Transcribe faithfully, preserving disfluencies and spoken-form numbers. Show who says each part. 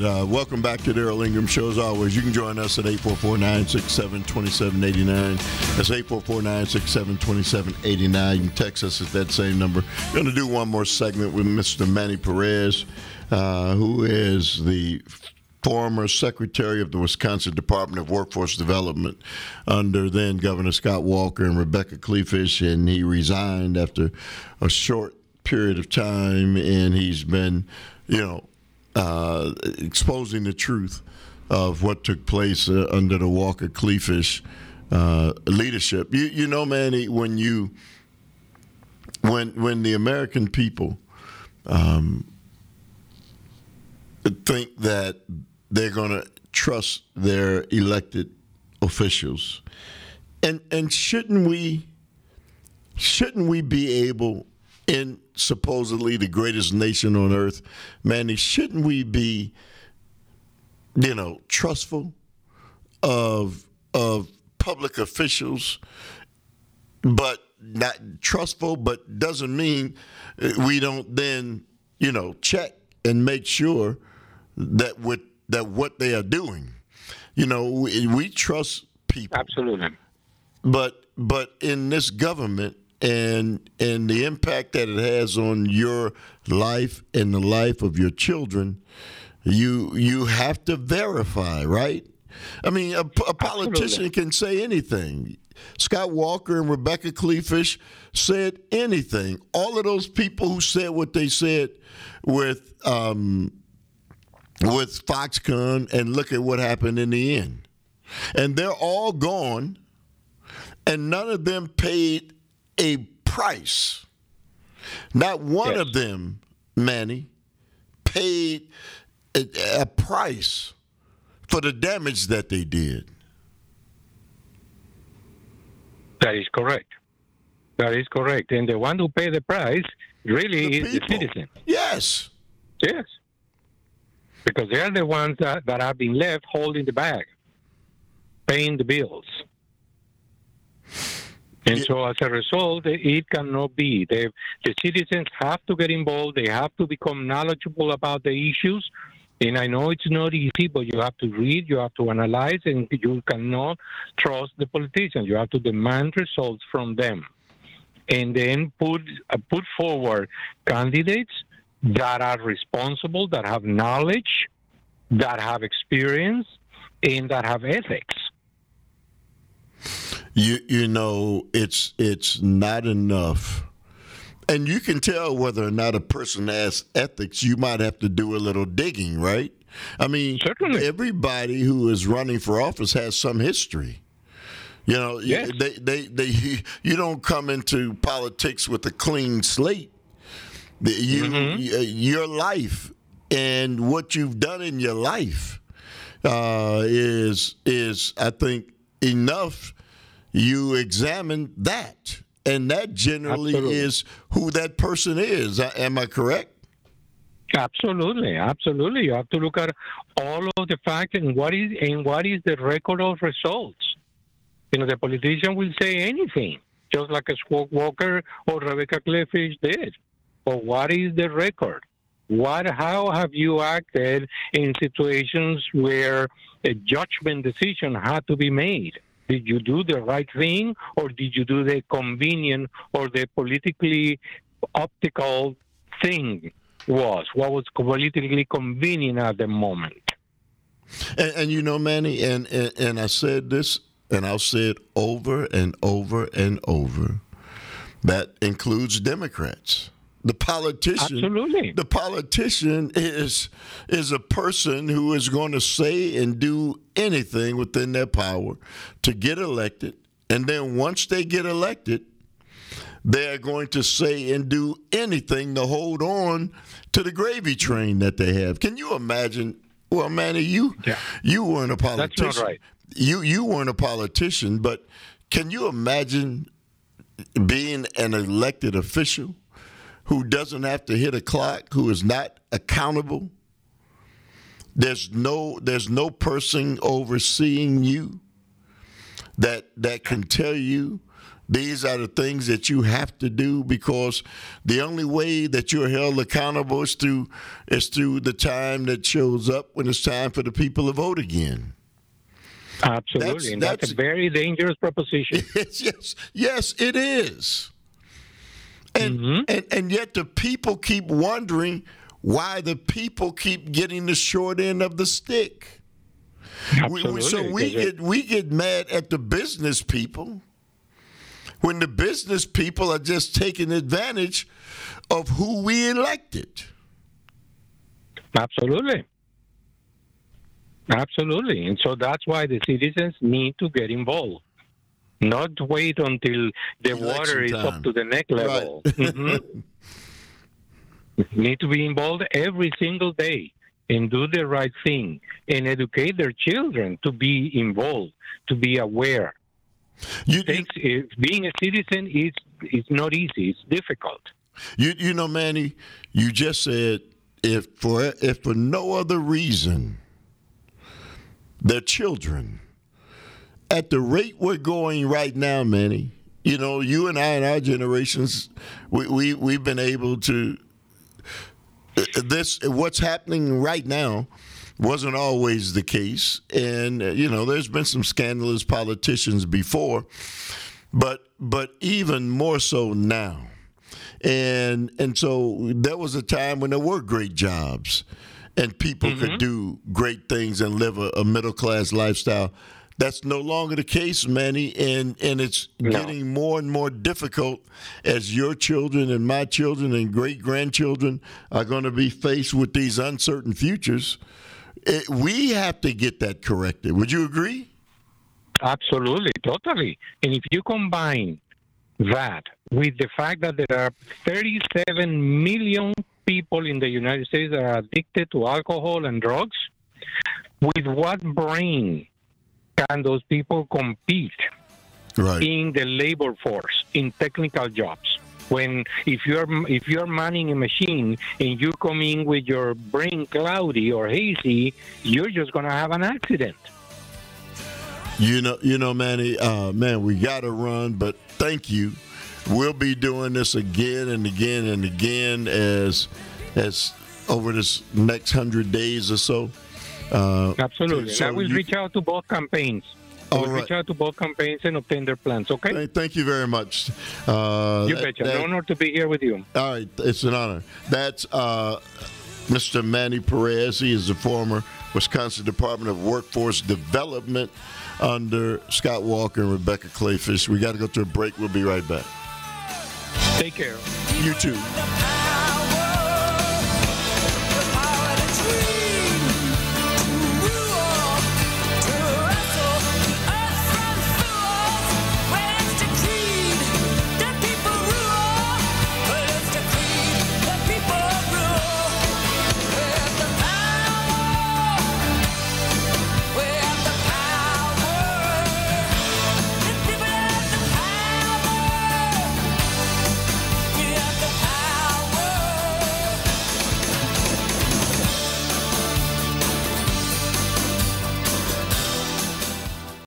Speaker 1: right. Uh, welcome back to the Earl Ingram Show. As always, you can join us at eight four four, nine six seven, two seven eight nine. That's eight four four, nine six seven, two seven eight nine. You can text us at that same number. We're going to do one more segment with Mister Manny Perez, uh, who is the former Secretary of the Wisconsin Department of Workforce Development under then Governor Scott Walker and Rebecca Kleefisch, and he resigned after a short period of time, and he's been, you know, uh, exposing the truth of what took place uh, under the Walker Kleefisch uh, leadership. You, you know, Manny, when you when when the American people um, think that they're going to trust their elected officials, and and shouldn't we shouldn't we be able, in supposedly the greatest nation on earth, Manny, shouldn't we be, you know, trustful of of public officials, but not trustful, but doesn't mean we don't then, you know, check and make sure that what that what they are doing, you know, we, we trust people.
Speaker 2: Absolutely.
Speaker 1: But but in this government, and and the impact that it has on your life and the life of your children, you you have to verify, right? I mean, a, a politician
Speaker 2: Absolutely.
Speaker 1: can say anything. Scott Walker and Rebecca Kleefisch said anything. All of those people who said what they said with um, with Foxconn, and look at what happened in the end. And they're all gone, and none of them paid a price. Not one
Speaker 2: yes.
Speaker 1: of them, Manny, paid a, a price for the damage that they did.
Speaker 2: That is correct. That is correct. And the one who paid the price really
Speaker 1: The
Speaker 2: is
Speaker 1: people.
Speaker 2: the citizen.
Speaker 1: Yes.
Speaker 2: Yes. Because they are the ones that, that have been left holding the bag, paying the bills. And
Speaker 1: Yeah.
Speaker 2: so as a result, it cannot be. They, the citizens have to get involved. They have to become knowledgeable about the issues. And I know it's not easy, but you have to read, you have to analyze, and you cannot trust the politicians. You have to demand results from them. And then put uh, put forward candidates that are responsible, that have knowledge, that have experience, and that have ethics.
Speaker 1: You you know, it's it's not enough. And you can tell whether or not a person has ethics. You might have to do a little digging, right? I mean,
Speaker 2: Certainly.
Speaker 1: everybody who is running for office has some history. You know,
Speaker 2: Yes.
Speaker 1: they, they, they, you don't come into politics with a clean slate. The- You,
Speaker 2: Mm-hmm.
Speaker 1: Your life and what you've done in your life uh, is, is, I think, enough. You examine that. And that generally
Speaker 2: Absolutely.
Speaker 1: is who that person is. Uh, Am I correct?
Speaker 2: Absolutely, absolutely. You have to look at all of the facts and what is and what is the record of results. You know, the politician will say anything, just like a Scott Walker or Rebecca Kleefisch did. But what is the record? What? How have you acted in situations where a judgment decision had to be made? Did you do the right thing, or did you do the convenient or the politically optical thing? Was what was politically convenient at the moment?
Speaker 1: And, and you know, Manny, and, and and I said this, and I'll say it over and over and over. That includes Democrats. The politician,
Speaker 2: Absolutely.
Speaker 1: the politician is is a person who is going to say and do anything within their power to get elected, and then once they get elected, they're going to say and do anything to hold on to the gravy train that they have. Can you imagine? Well, Manny, you
Speaker 2: Yeah.
Speaker 1: you weren't a politician.
Speaker 2: That's not right.
Speaker 1: You you weren't a politician, but can you imagine being an elected official who doesn't have to hit a clock, who is not accountable? There's no there's no person overseeing you that that can tell you These are the things that you have to do, because the only way that you're held accountable is through is through the time that shows up when it's time for the people to vote again.
Speaker 2: Absolutely.
Speaker 1: That's,
Speaker 2: and that's, that's a very dangerous proposition.
Speaker 1: yes, yes, it is. And, mm-hmm. and and yet the people keep wondering why the people keep getting the short end of the stick.
Speaker 2: Absolutely.
Speaker 1: We, so we get we get mad at the business people when the business people are just taking advantage of who we elected.
Speaker 2: Absolutely. Absolutely. And so that's why the citizens need to get involved. Not wait until the
Speaker 1: Election
Speaker 2: water is
Speaker 1: time.
Speaker 2: Up to the neck level. Right. Mm-hmm. Need to be involved every single day and do the right thing and educate their children to be involved, to be aware.
Speaker 1: You,
Speaker 2: Takes, you, being a citizen is is not easy. It's difficult.
Speaker 1: You you know, Manny, you just said if for if for no other reason, their children, at the rate we're going right now, Manny, you know, you and I and our generations, we, we we've been able to. This what's happening right now wasn't always the case, and uh, you know there's been some scandalous politicians before, but but even more so now, and and so there was a time when there were great jobs, and people mm-hmm. could do great things and live a, a middle class lifestyle. That's no longer the case, Manny, and, and it's no. getting more and more difficult as your children and my children and great-grandchildren are going to be faced with these uncertain futures. It, we have to get that corrected. Would you agree?
Speaker 2: Absolutely, totally. And if you combine that with the fact that there are thirty-seven million people in the United States that are addicted to alcohol and drugs, with what brain can those people compete
Speaker 1: right.
Speaker 2: in the labor force, in technical jobs? When if you're if you're manning a machine and you come in with your brain cloudy or hazy, you're just going to have an accident.
Speaker 1: You know, you know, Manny, uh, man, we got to run, but thank you. We'll be doing this again and again and again as as over this next hundred days or so.
Speaker 2: Uh, Absolutely.
Speaker 1: So
Speaker 2: I will
Speaker 1: you,
Speaker 2: reach out to both campaigns. I will
Speaker 1: right.
Speaker 2: reach out to both campaigns and obtain their plans, okay?
Speaker 1: Thank you very much. Uh,
Speaker 2: you betcha. That, an honor to be here with you.
Speaker 1: All right. It's an honor. That's uh, Mister Manny Perez. He is the former Wisconsin Department of Workforce Development under Scott Walker and Rebecca Clayfish. We got to go to a break. We'll be right back.
Speaker 2: Take care.
Speaker 1: You too.